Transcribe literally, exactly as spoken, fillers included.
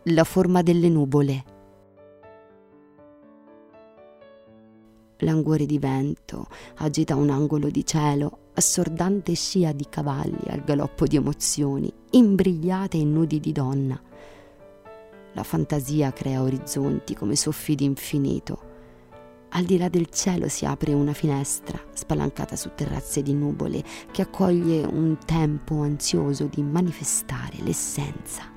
la forma delle nuvole. Languore di vento agita un angolo di cielo, assordante scia di cavalli al galoppo di emozioni, imbrigliate in nudi di donna. La fantasia crea orizzonti come soffi d'infinito. Al di là del cielo si apre una finestra, spalancata su terrazze di nuvole, che accoglie un tempo ansioso di manifestare l'essenza.